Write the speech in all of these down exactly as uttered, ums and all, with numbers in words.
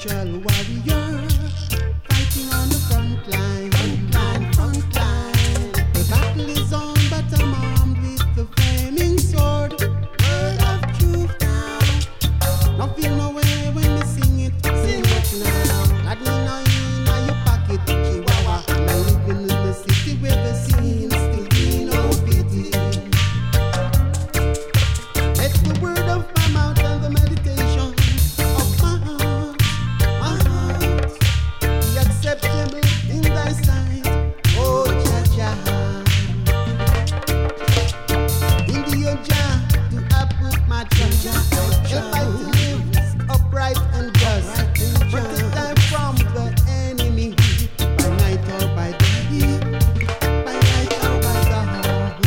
spiritual warrior, fighting on the front line, front line, front line. The battle is on, but I'm armed with the flaming sword. Word of truth now. Don't feel no way when you sing it, sing it now. That me no in your pocket, Chihuahua. I'm living in the city where the scenes still be no pity. Let the word of my mouth and the meditation of my heart, my heart, be acceptable in thy sight, oh Jah Jah. In the Jah do I put my trust. Help I to live upright and just. Protect I from the enemy by night or by day, by night or by dawn.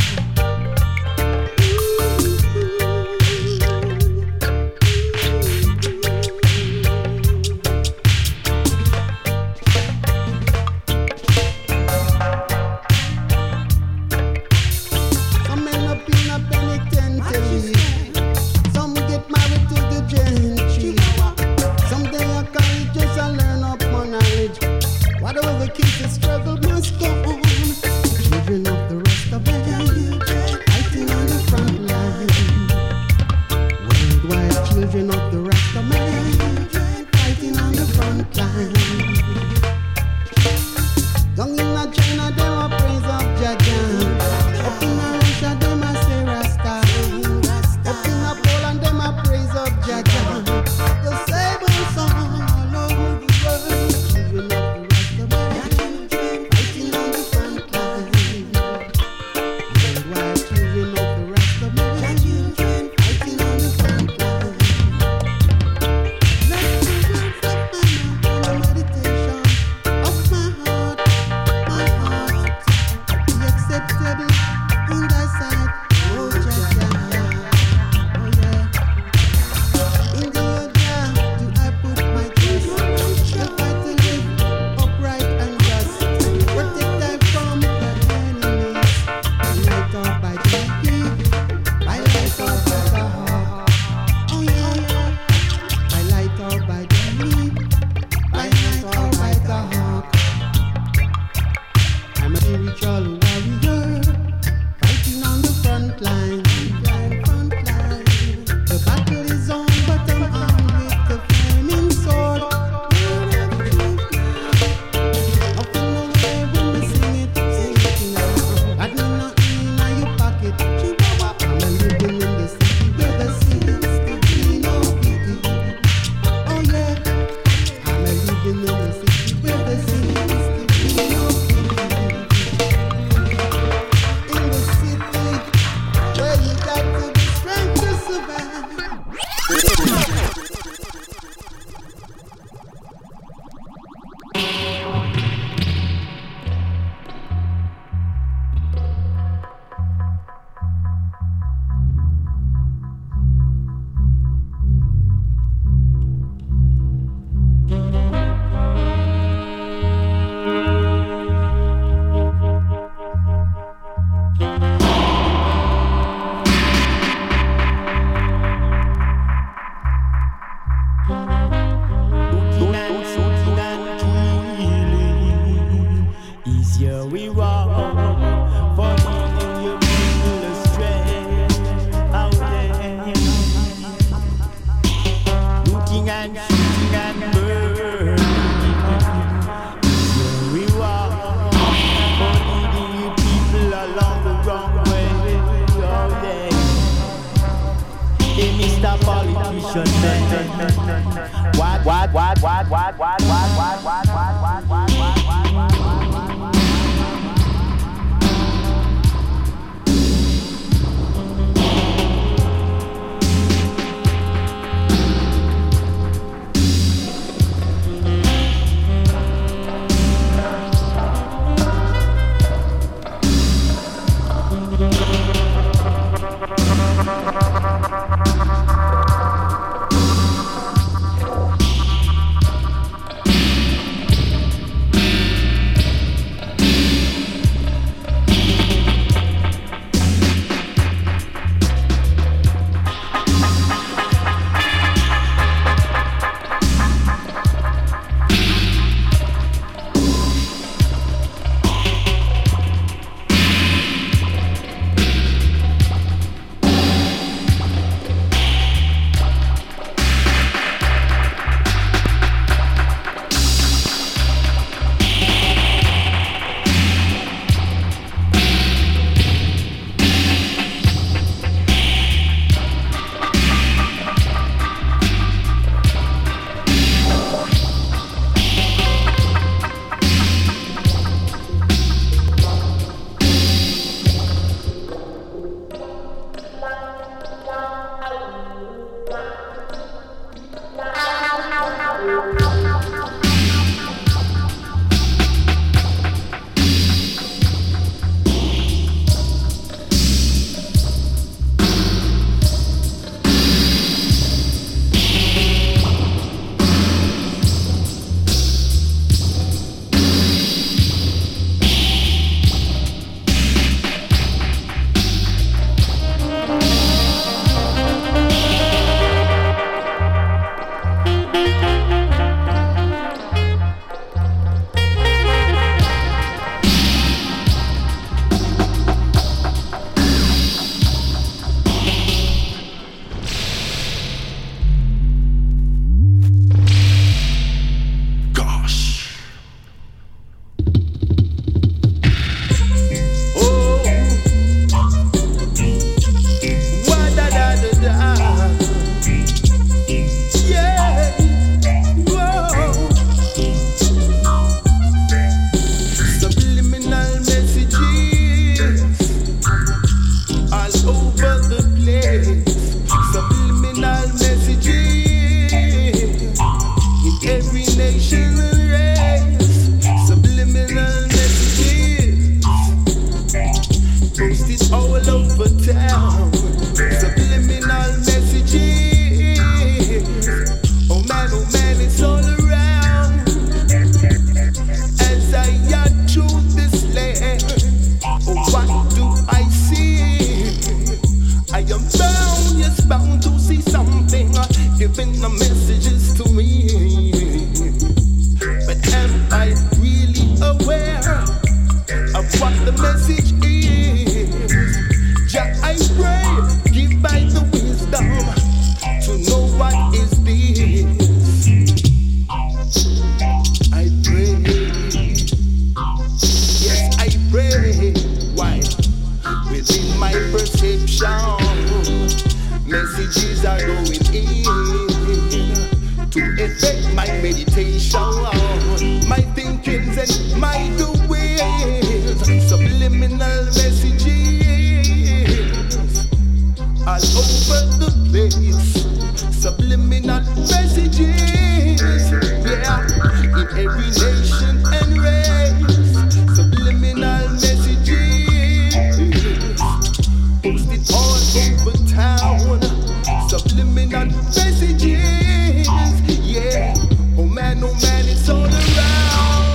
Some end up in a penitentiary. Some get married to the gentry. Someday a colleges and learn up more knowledge. Whatever the case, the struggle must go on. Children of the rest of them, fighting on the front line. Worldwide children of the rest of men, fighting on the front line. Down in a China, them a praise of Jah Jah. Up in a Russia, them a say Rasta. Up in a Poland, them a praise of Jah Jah. The same song all over the world. Children of the rest of men, fighting on the front line. Worldwide children of the rest of men, fighting on the front line. Let the words of my mouth and the meditation of my heart, my heart, be acceptable in thy sight, oh Jah Jah, oh yeah. In the Jah do I put my trust. Help I to live upright and just. Protect I from the enemies, by night or by day, by light or by dawn. Oh yeah, yeah. By light or by day, by night or by dawn. I'm a spiritual warrior, fighting on the front line, line, front line. The battle is on, but I'm armed with the flaming sword. Word of truth now. Nothing no way when we sing it, sing it now. That me not in your pocket, Chihuahua. I'm living in the city where the sins still be no pity. Oh yeah, I'm living in the city where the sins still be no pity. In the city where you got to be strong to survive. Easier we walk for leading your people astray. Out there, looting and shooting and burning. Easier we walk for leading your people along the wrong way. Oh yeah, hey Mister Politician man, what what what what what what what what what what what what messages to me. But am I really aware of what the message is? Jah, I pray, give by the wisdom to know what is this. I pray, yes, I pray. Why? Within my perception, messages are going in to affect my meditation, my thinkings and my doings. Subliminal messages all over the place. Subliminal messages, yeah, in every nation and race. Subliminal messages posted all over town. Subliminal messages, yeah. Oh man, oh man, it's all around.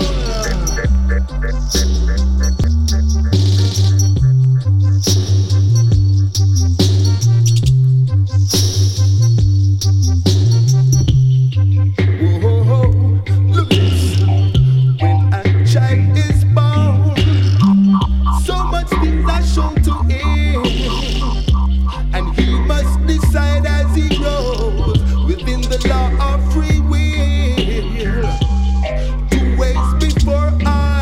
Whoa, look this. When a child is born, so much things are shown to him, and he must decide as he grows within the law of free will. Two ways before I.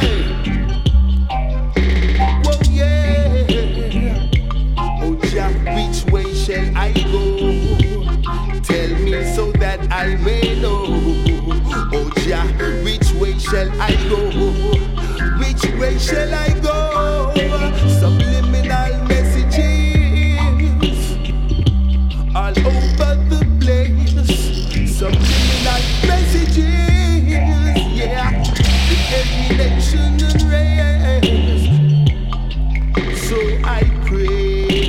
Whoa, yeah. Oh, Jah, which way shall I go? Tell me so that I may know. Oh, Jah, which way shall I go? Which way shall I go? Subliminal messages all over the place. Subliminal messages, yeah, in every nation and race. So I pray,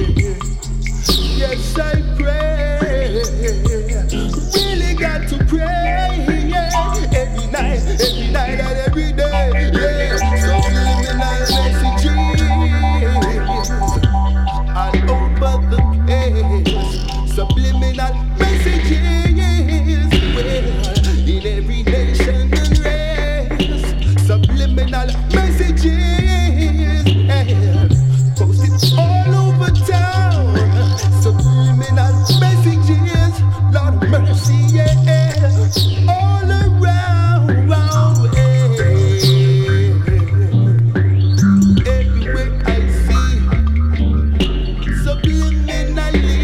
yes I pray, really got to pray, yeah, every night, every night and every day, yeah. Subliminal messages all over the place. Subliminal messages, well, in every nation and race. Subliminal messages, yeah, posted all over town. Subliminal messages, Lord of mercy, yeah, all around, round, yeah. Everywhere I see, subliminally.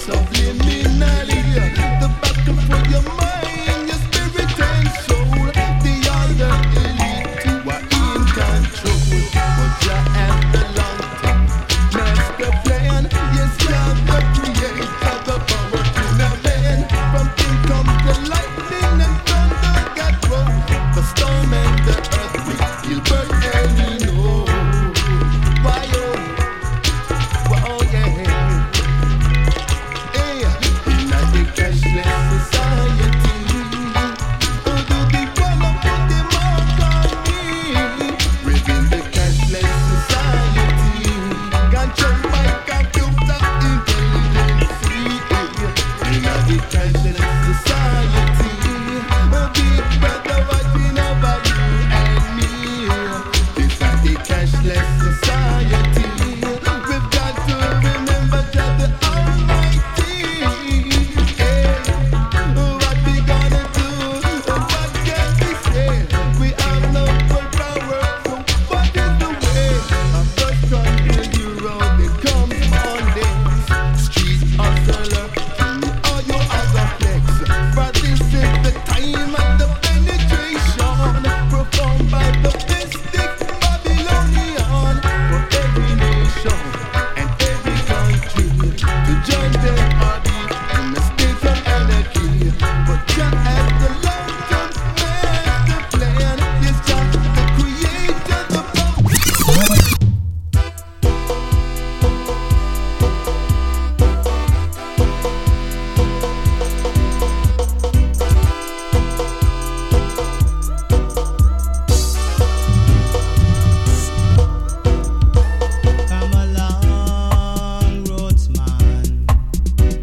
subliminally. The battle for your mind, your spirit and soul. The other elite who are in control. But Jah has the long-term master plan. Yes, Jah the creator, the power in a man. From thing comes the lightning and thunder that roll. The storm and the earthquake, Gilbert and you know. Why oh, why oh yeah. Hey, in a the cashless society, who do the wanna put the mark on me? Within the cashless society, control my computer intelligence. In a the cashless society, a big brother watching over you and me. This is the cashless society. We've got to remember that the Almighty. Hey, what we gonna do? What can we say? We have no full power, so what is the way? A first country Europe, it comes Monday. Street hustler, all your other flex. For this is the time of the penetration, performed by the mystic Babylonian. For every nation and every country to join their body in a state of anarchy. But Jah has the long-term master plan. Yes, Jah the creator, the Come along, roadsman.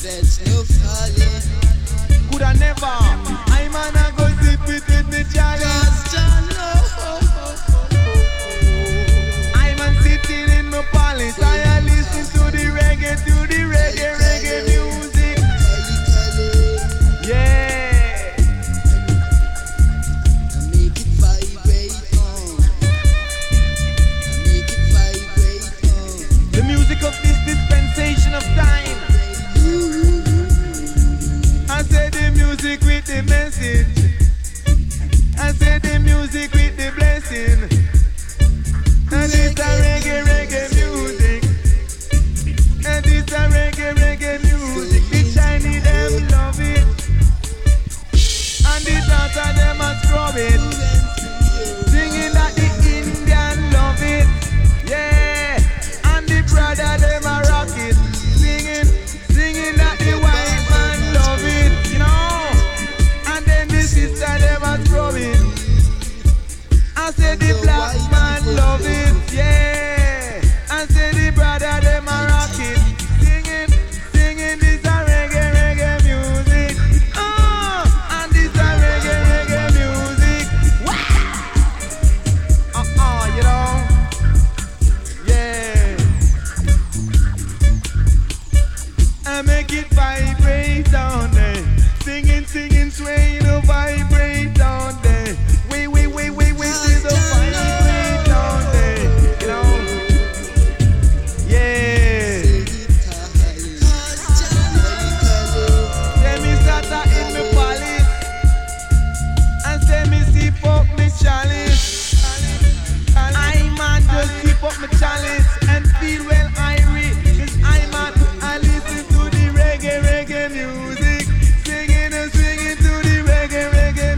That's no falling. Coulda never. I man a go zip it with me chalice. Cause Jah know. I man sitting in my palace. I a listen to the reggae, to the reggae, reggae music. Yeah. I make it vibrate on. I make it vibrate on. The music of this dispensation of time. I said the music with the message. I said the music with the blessing. And it's a reggae, reggae music. And it's a reggae, reggae music. The Chinese them love it. And the daughter them a scrub it. Singing that the Indian love it. Yeah. And the brother them a rock it. Singing, singing that the white man love it. You know. And then the sister them a scrub it. I said the black man love it, yeah. I said the brother them a rock it, singing, singing this a reggae, reggae music. Oh, and this a reggae, reggae music. Wow. Uh uh, you know, yeah. I make it vibrate down there, singing, singing, swaying, to vibrate down there. Wait, wait, wait, wait, wait, till the vibrate down there, you know. Yeah. Say me sata in me palace, and say me sip up me chalice. I man just sip up me chalice and feel well irie, 'cause I man I listen to the reggae, reggae music, singing and swinging to the reggae, reggae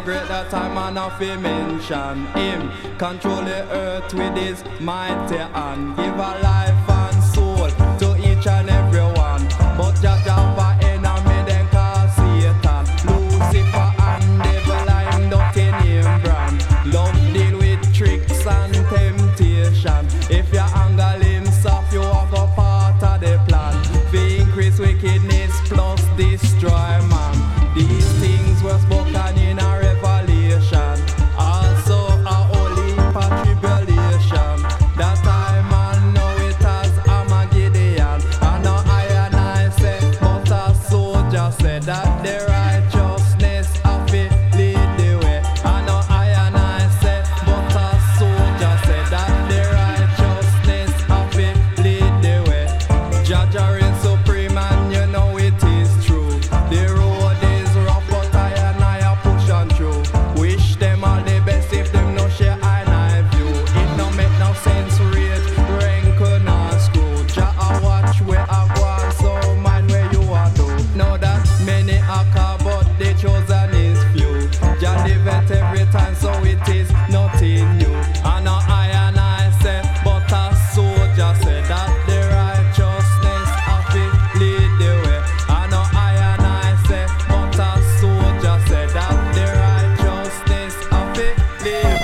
great that time and a fi mention him. Control the earth with his mighty hand. Give a life and soul to each and every one. But just have a enemy then call Satan, Lucifer and devil I'm dirty name brand. Love deal with tricks and temptation. If you angle him soft, you have a part of the plan. Fi increase wickedness plus destroy man. These things were spoken in a revelation. Also a holy tribulation. That time and know it as Armageddon. And now I and I say, but a soldier said that the righteousness of it lead the way. And now I and I say, but a soldier said that the righteousness of it lead the way. Jaja reign supreme and you know it is true. The road is rough but I and I a push on through. Wish them all the best if them no share I and I view. It no make no sense rate, rank or screw. Jah a watch where I go and so mind where you are do. Know that many are called but the chosen is few. Jah live it every time so it is nothing new. And now I and I say, but a soldier said that the righteousness of it lead the way. And now I and I say, but a soldier said that the righteousness of it lead.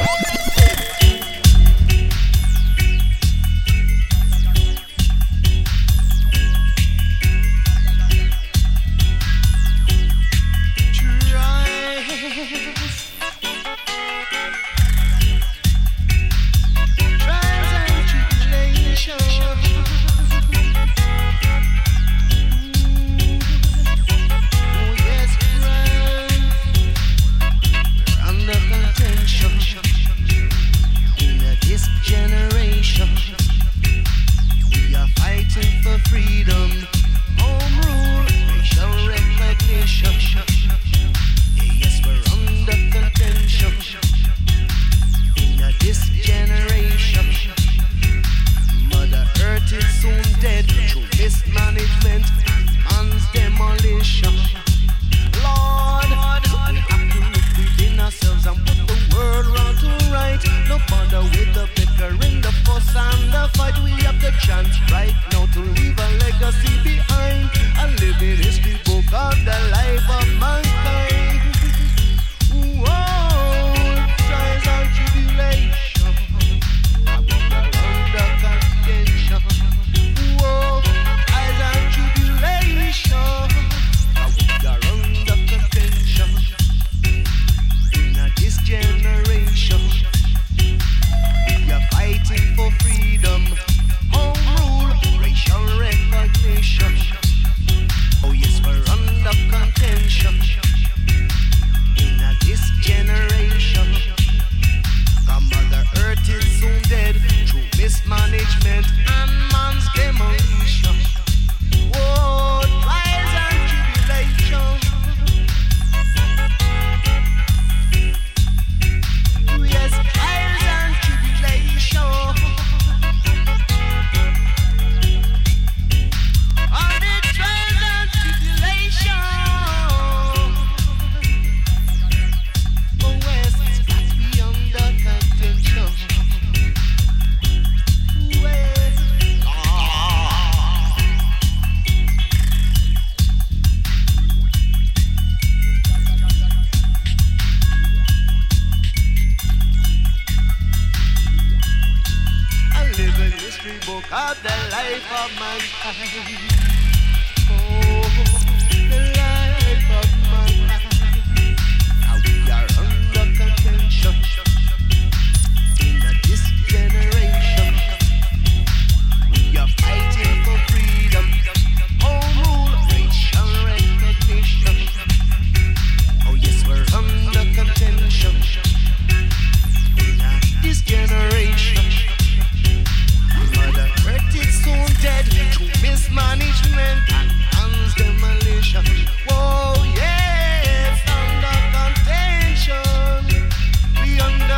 Whoa, yes, under contention. We under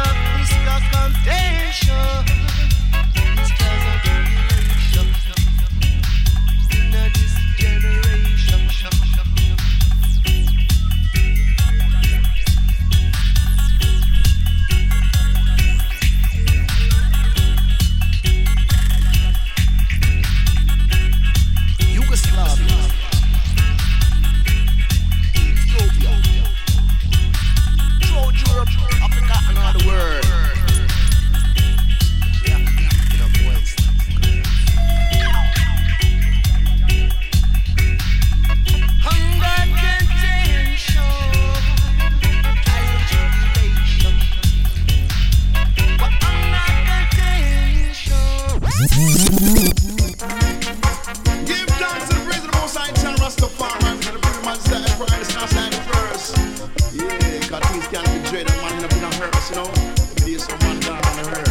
Give thanks and praise to the Most High Jah Rastafari. The pretty man said, "Pride is not stand first." Yeah, 'cause things can't be dreaded, man. Up in a hearse, you know. There's some man down on the hearse.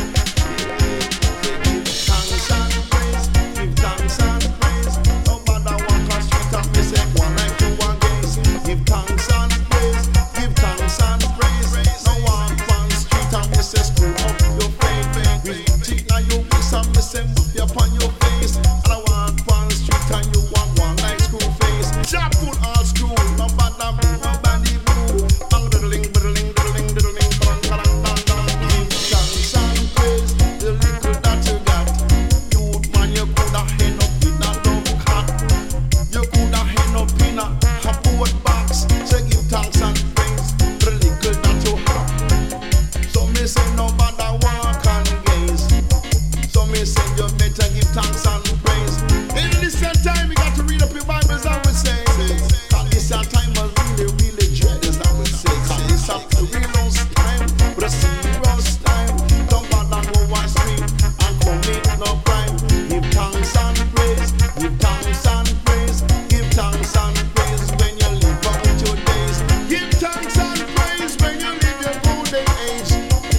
Yeah, give thanks and praise. Give thanks and praise. No matter what cost street and me say one like two one gaze. Give thanks and praise. Give thanks and praise. No one on street and me say screw up your face. We cheat now you miss and me say move up on your face. And I want on street and you want one like screw face. Jah put all screw. No matter me, no bandy blue. Bang diddling, diddling, diddling, diddling, bang, bang, bang, bang. Give thanks and praise. The little that you got. Youth man, you coulda end up in a love cat. You coulda end up in a a boat box. So give thanks and praise. The little that you have. So me say no matter walk and gaze. So me say you better give thanks and praise. In this time you got to read up your Bibles, I would say. Cause this time was really, really dreaded, I would say. Cause this a real time, but a serious time. Don't bother go one street and commit no crime. Give thanks and praise, give thanks and praise, give thanks and praise when you live out your days. Give thanks and praise when you live your golden age.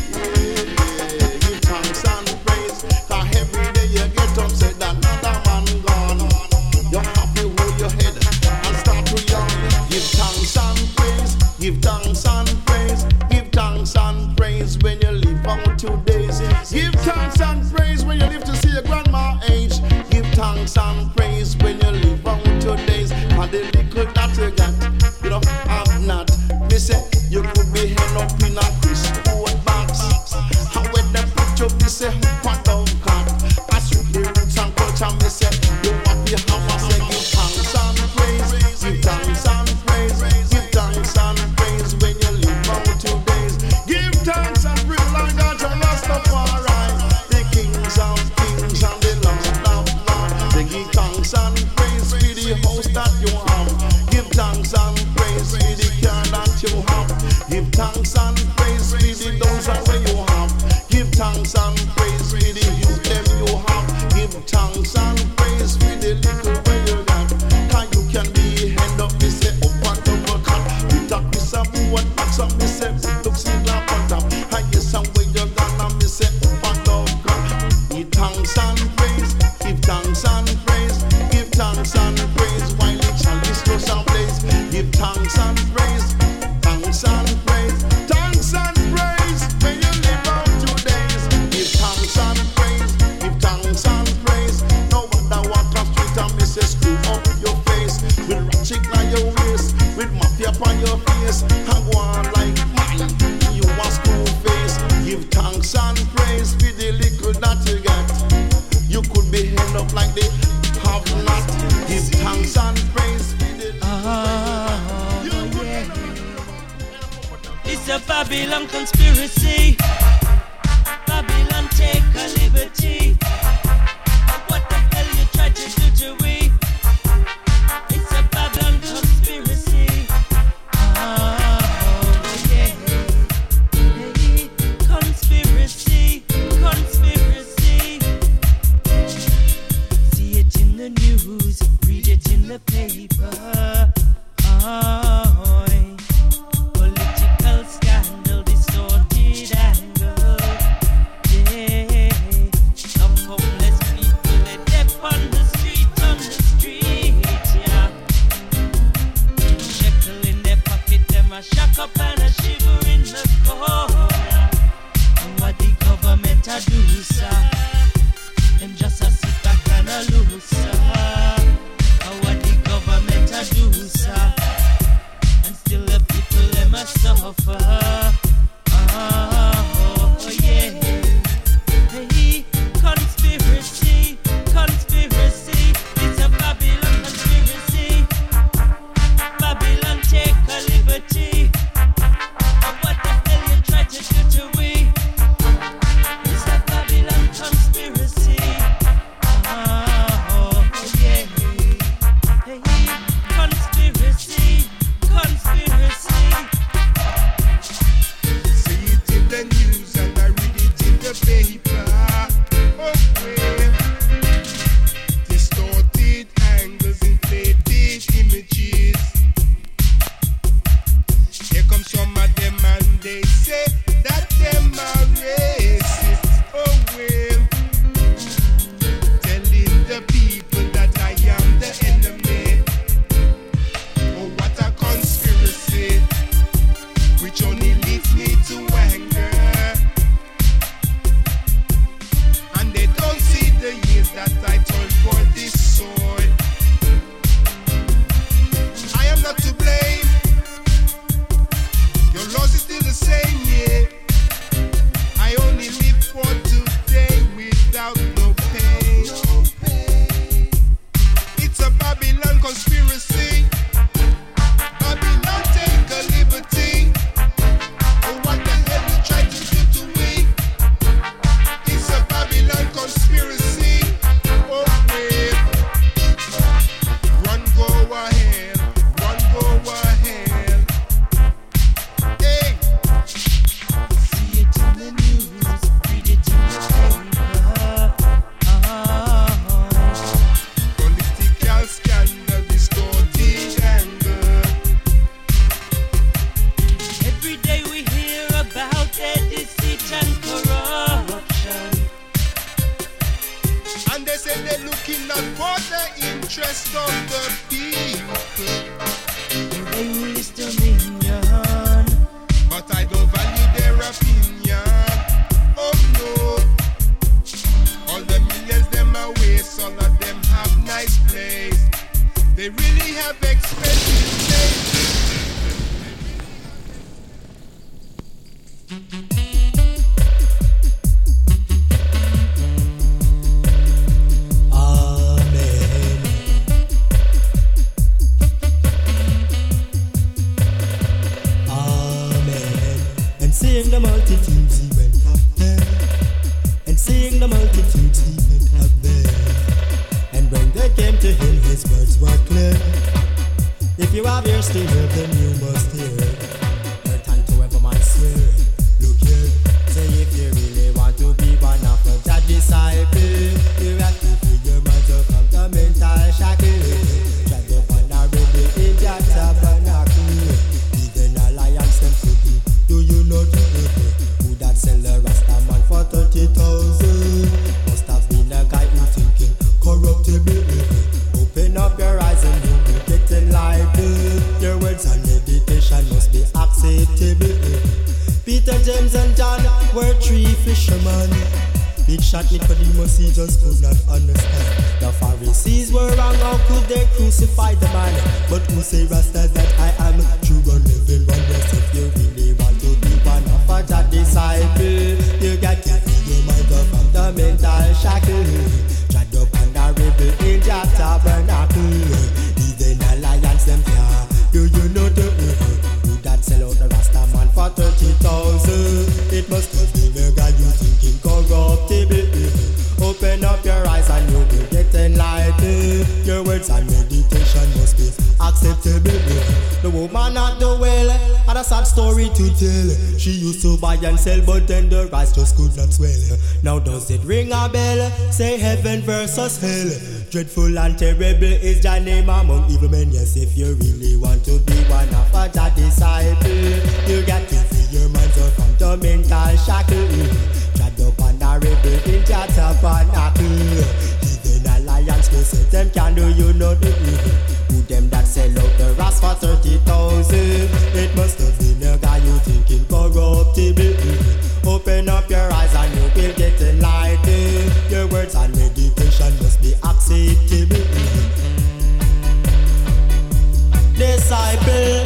Yeah, give thanks and praise. Cause every day you get up, say that another man gone. You have to hold your head and start to yawn. Give thanks and praise, give thanks and praise, give thanks and praise when you live out your days. Give thanks and praise when you live to see your grandma age. Give thanks and praise when you live out your days. And the little that you got, you know, have not. Me say you could be held up in a crystal box. And when they put you, me say what of God. I strictly roots and culture, me say you what we have. I say give thanks and praise, give thanks and praise, give thanks and praise when you live out your days. Give thanks and praise like God to Rastafari, the kings of kings and the lords of lords. They give thanks and praise for the house that you have. Give thanks and praise for the car that you have. Give thanks and praise for the those where you have. Give thanks and praise for the youth them you have. Give thanks and praise for the little where you got. Cause you can be hand up, me say up and double cut. With a piece of wood, box up, me say look see la on top. And yes, and where you gonna, me say up and double cut. Give thanks and praise, give thanks and praise, give thanks and praise while it shall be slow and blaze. Give thanks and praise, thanks and praise, thanks and praise when you live out your days. Give thanks and praise, give thanks and praise. No wonder walk off street and me say screw up your face. With ratchet on your waist, with mafia on your face. And go on like mine, you a screw face. Give thanks and praise for the little that you got. You could be held up like they have not. Give thanks and praise for the Oh, you could yeah. be It's a Babylon conspiracy. Babylon take a liberty. What the hell you try to do to we? It's a Babylon conspiracy. Oh, yeah. Hey, conspiracy, conspiracy. See it in the news, read it in the paper. Oh, political scandal, distorted angle. Yeah, some homeless people they deaf on the street, on the street. Yeah, shekel in their pocket, them a shock up and a shiver in the corner. And what the government a do, sir? Them just a sit back and a lose, sir. And what the government a do, sir? And they say they're looking out for the interest of the people. They use dominion, but I don't value their opinion. Oh no. All the millions them are waste, all of them have nice place. They really have expensive taste. Amen. Amen. And seeing the multitudes he went up there. And seeing the multitudes he went up there. And when they came to him, his words were clear. If you have ears to hear, then you must hear. Earth and to every man swear. Look here, say if you really want to be one of the disciples, you have to free your minds up from the mental shackles. Tread upon a rebel in your tabernacle. Even alliance them to do. Do you know the people who that sell the Rasta man for thirty thousand? Must have been a guy who thinking corruptible. Open up your eyes and you will get enlightened. Your words and meditation must be acceptable. Peter, James and John were three fishermen. Big shot Nicodemus, he just could not understand. The Pharisees were wrong, how could they crucify the man? But who say Rasta that I am true and living wonders? If you really want to be one of a disciple, you got to free your mind up from the mental shackle. Tread up on the rebel in your tabernacle. Even alliance them here. Do you know the who that sell out the Rasta man for thirty thousand? It must have been a guy you thinking corruptible. Open up your eyes and you will get enlightened. Your words and meditation must be acceptable. The woman at the well had a sad story to tell. She used to buy and sell, but then the rice just could not swell. Now does it ring a bell? Say heaven versus hell. Dreadful and terrible is the name among evil men. Yes, if you really want to be one of a disciple, you got to free your minds out from the mental shackle. Tread up on the rebel in your tabernacle. Even alliance will say them can do you know the evil. Who them that sell out the Ras for thirty thousand? It must have been a guy you thinking corruptible. Open up your eyes and you will get enlightened. Your words and meditation must be acceptable. Disciple.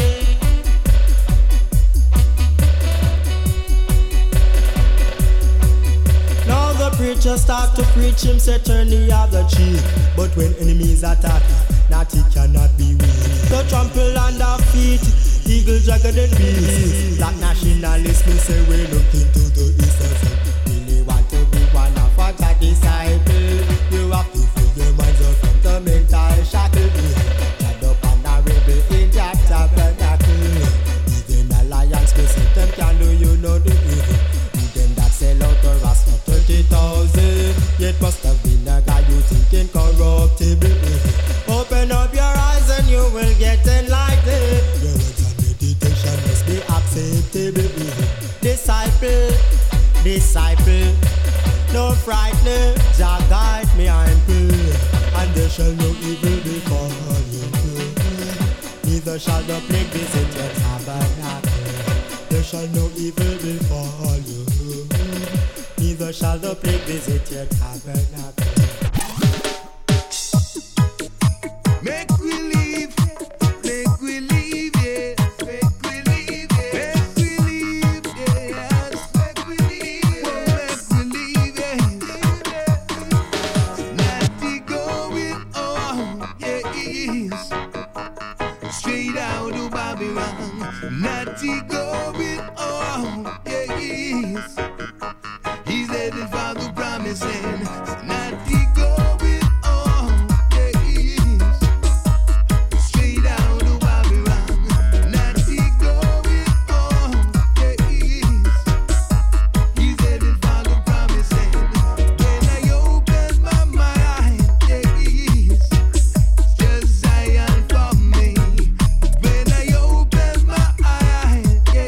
Now the preacher start to preach him, say turn the other cheek. But when enemies attack, naughty cannot be weak. So trample under feet, eagle, dragon and beast. Black nationalists may say we looking to the east and west. Really want to be one of a God disciple. You have to free your minds up from the mental shackle. Tread up on the rebel in your tabernacle. Even alliance may say them can do you know the evil. Them that sell out the Ras for thirty thousand. Yet must have been a guy you thinking corruptible. Open up your eyes and you will get enlightened. Your words and meditation must be acceptable. Disciple, disciple, no frightening, Jah guide me I'm pure. And there shall no evil befall you. Neither shall the plague visit your tabernacle. There shall no evil befall you. Neither shall the plague visit your tabernacle. Make we leave, make we leave, yes. Make we leave, yes. Make we leave, yes. Make we leave, oh, make we leave, yes. Natty going on, yes. Straight out of Babylon. Natty going on, yes. He's headed for the promised land. Natty going on, yes. Straight out of Babylon. Natty going on, yes. He's headed for the promised land. When I open my mind, yes, just Zion for me. When I open my eyes, yes.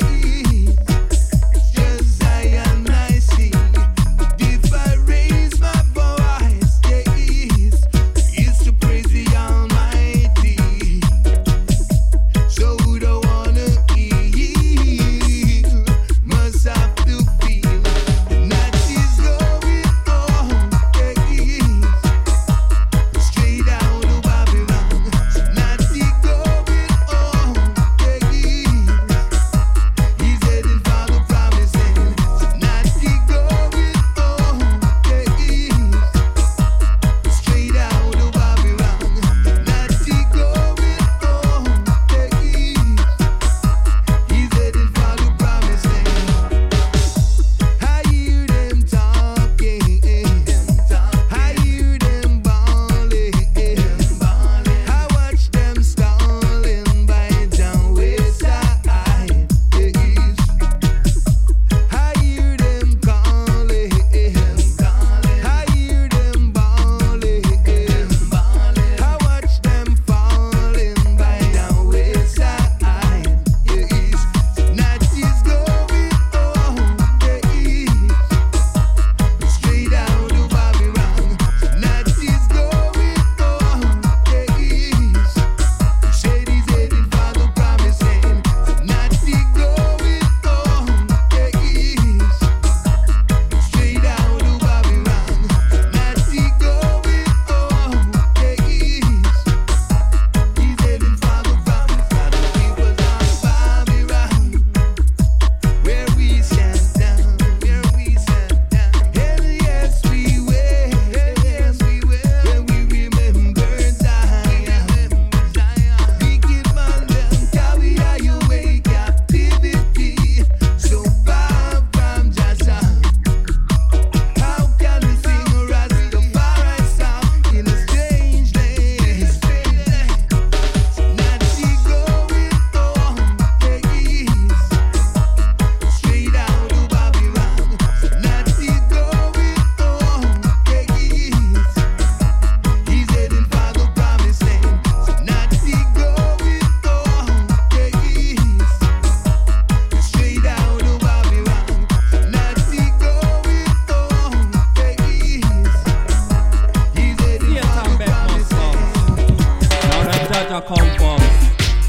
Jaja come first.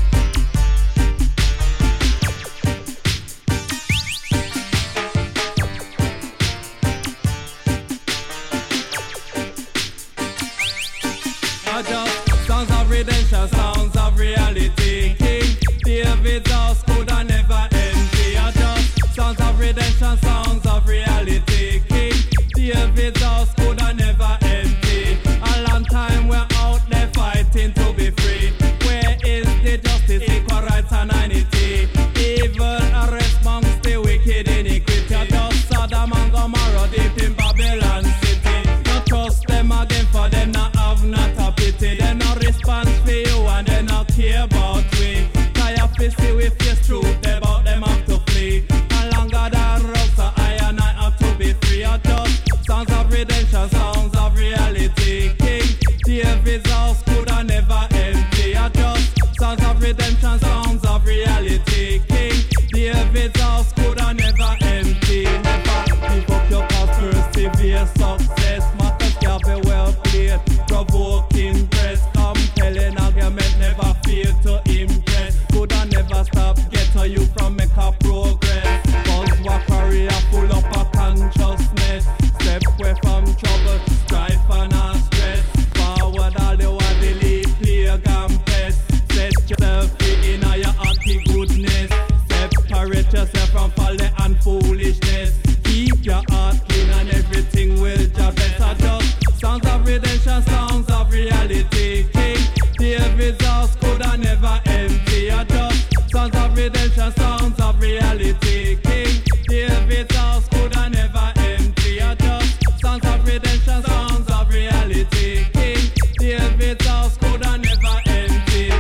Songs of redemption, sounds of reality. King David's house could have never empty. Just songs of redemption, sounds of reality. King David's house could have never empty. A long time we're out there fighting to be free. Where is the justice, equal rights and unity? Evil arrest amongst the wicked iniquity. Just Sodom and Gomorrah deep in Babylon city. Don't trust them again, for them not have not a pity. They no response for you and they no care about we. Tired to see we face truth about them have to flee. And longer than rope, so I and I have to be free. I just songs of redemption, sounds of reality. King David's house could have never empty. I just songs of redemption, sounds of reality. King David's house could have never empty. Never give up your cause, persevere, success. Matters can be well played, provoking press, compelling argument, never fail to impress. Could have never stop, get to you from make a progress. Cause what career full up a consciousness. Step away from trouble, strife and a stress. Forward all the while delete, plague and pest. Set yourself free in your happy goodness. Separate yourself from folly and foolishness. Keep your heart clean and everything will just better. Just sounds of redemption, sounds of reality. King David's house could have never empty. I just sounds of redemption, sounds of reality. King David's house could have never empty. I just sounds of redemption, sounds of reality. King David's house could have never empty.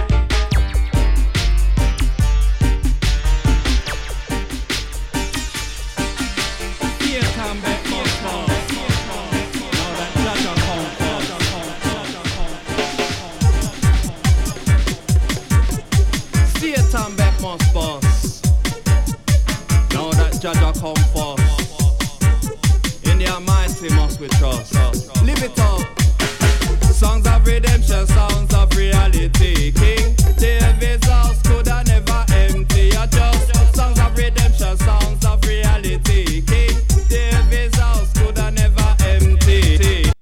Here come back my fall. Now that Jaja come first. Satan back must bust. Now that Jaja come first. In the Almighty must we trust. Live it up. Songs of redemption, sounds of reality. King David's house could have never empty. I just songs of redemption, sounds of reality. King David's house could have never empty.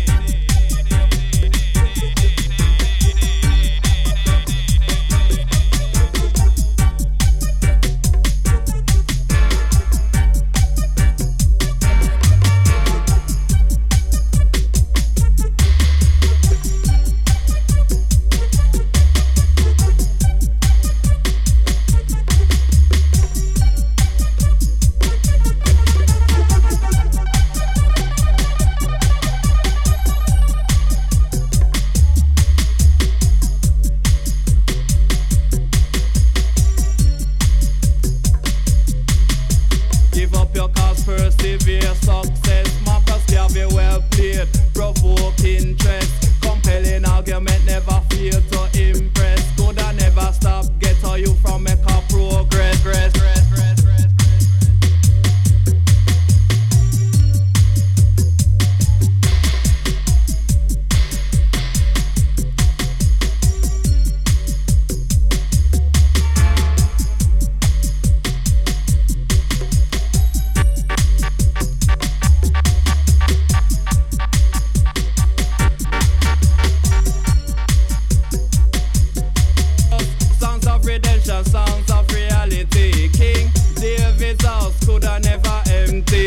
Give up your cause, persevere, success. Marcus Garvey well played, provoke interest. Compelling argument, never fail to impress. Coulda never stop, get to you from make a progress. Rest, rest, rest, rest. Sounds of redemption, sounds of reality. King David's house could have never empty.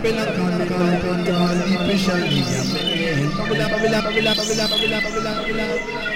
Babylon, Babylon, Babylon, depression, Babylon, Babylon, Babylon, Babylon, Babylon, Babylon.